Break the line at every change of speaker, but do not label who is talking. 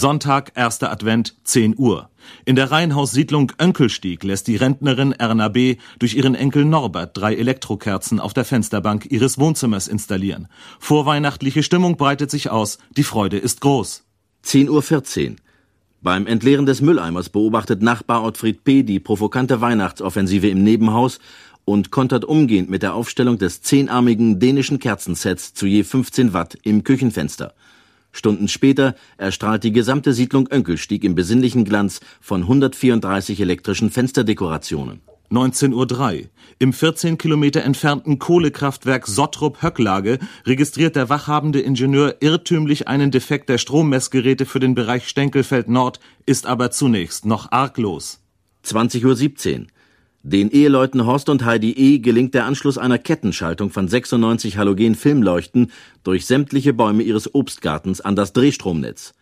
Sonntag, 1. Advent, 10 Uhr. In der Reihenhaussiedlung Önkelstieg lässt die Rentnerin Erna B. durch ihren Enkel Norbert 3 Elektrokerzen auf der Fensterbank ihres Wohnzimmers installieren. Vorweihnachtliche Stimmung breitet sich aus, die Freude ist groß.
10:14 Uhr. Beim Entleeren des Mülleimers beobachtet Nachbar Ottfried P. die provokante Weihnachtsoffensive im Nebenhaus und kontert umgehend mit der Aufstellung des 10-armigen dänischen Kerzensets zu je 15 Watt im Küchenfenster. Stunden später erstrahlt die gesamte Siedlung Önkelstieg im besinnlichen Glanz von 134 elektrischen Fensterdekorationen.
19:03 Uhr. Im 14 Kilometer entfernten Kohlekraftwerk Sottrup-Höcklage registriert der wachhabende Ingenieur irrtümlich einen Defekt der Strommessgeräte für den Bereich Stenkelfeld Nord, ist aber zunächst noch arglos.
20:17 Uhr. Den Eheleuten Horst und Heidi E. gelingt der Anschluss einer Kettenschaltung von 96 Halogen-Filmleuchten durch sämtliche Bäume ihres Obstgartens an das Drehstromnetz.